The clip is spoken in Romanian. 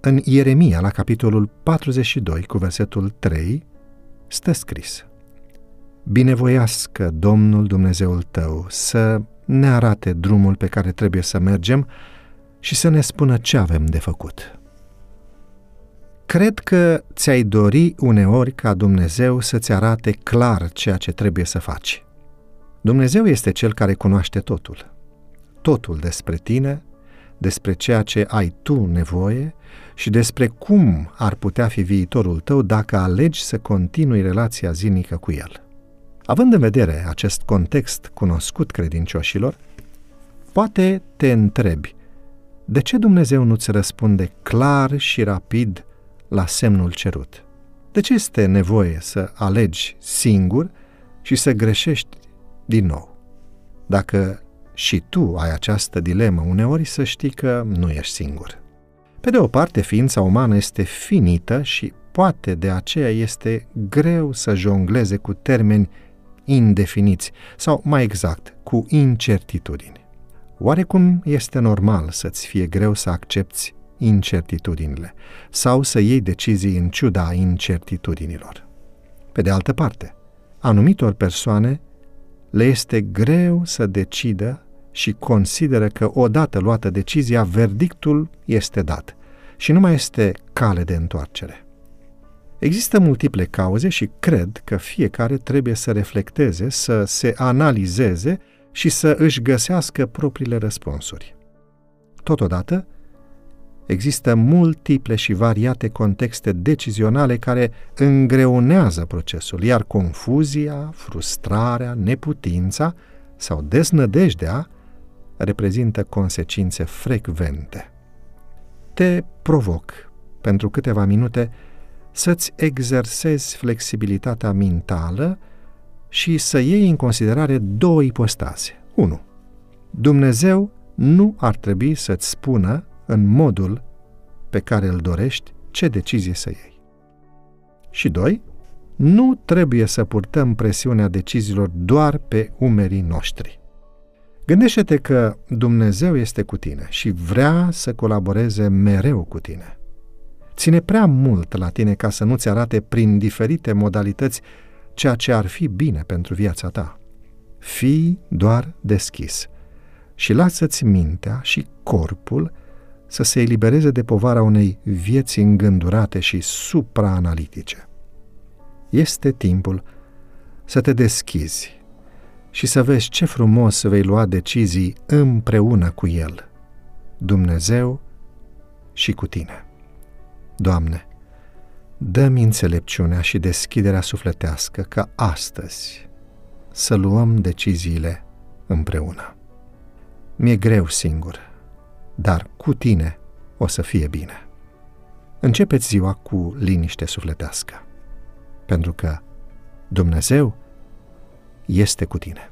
În Ieremia, la capitolul 42, cu versetul 3, stă scris: Binevoiască Domnul Dumnezeul tău să ne arate drumul pe care trebuie să mergem și să ne spună ce avem de făcut. Cred că ți-ai dori uneori ca Dumnezeu să-ți arate clar ceea ce trebuie să faci. Dumnezeu este Cel care cunoaște totul. Totul despre tine, despre ceea ce ai tu nevoie și despre cum ar putea fi viitorul tău dacă alegi să continui relația zilnică cu El. Având în vedere acest context cunoscut credincioșilor, poate te întrebi, de ce Dumnezeu nu-ți răspunde clar și rapid la semnul cerut? De ce este nevoie să alegi singur și să greșești din nou? Dacă și tu ai această dilemă uneori, să știi că nu ești singur. Pe de o parte, ființa umană este finită și poate de aceea este greu să jongleze cu termeni indefiniți sau, mai exact, cu incertitudini. Oarecum este normal să-ți fie greu să accepți incertitudinile sau să iei decizii în ciuda incertitudinilor. Pe de altă parte, anumitor persoane le este greu să decidă și consideră că odată luată decizia, verdictul este dat și nu mai este cale de întoarcere. Există multiple cauze și cred că fiecare trebuie să reflecteze, să se analizeze și să își găsească propriile răspunsuri. Totodată, există multiple și variate contexte decizionale care îngreunează procesul, iar confuzia, frustrarea, neputința sau deznădejdea reprezintă consecințe frecvente. Te provoc pentru câteva minute să-ți exersezi flexibilitatea mentală și să iei în considerare două ipostaze. 1. Dumnezeu nu ar trebui să-ți spună în modul pe care îl dorești ce decizie să iei. Și 2. Nu trebuie să purtăm presiunea deciziilor doar pe umerii noștri. Gândește-te că Dumnezeu este cu tine și vrea să colaboreze mereu cu tine. Ține prea mult la tine ca să nu-ți arate prin diferite modalități ceea ce ar fi bine pentru viața ta. Fii doar deschis și lasă-ți mintea și corpul să se elibereze de povara unei vieți îngândurate și supraanalitice. Este timpul să te deschizi și să vezi ce frumos vei lua decizii împreună cu El, Dumnezeu și cu tine. Doamne, dă-mi înțelepciunea și deschiderea sufletească ca astăzi să luăm deciziile împreună. Mi-e greu singur, dar cu tine o să fie bine. Începeți ziua cu liniște sufletească, pentru că Dumnezeu este cu tine.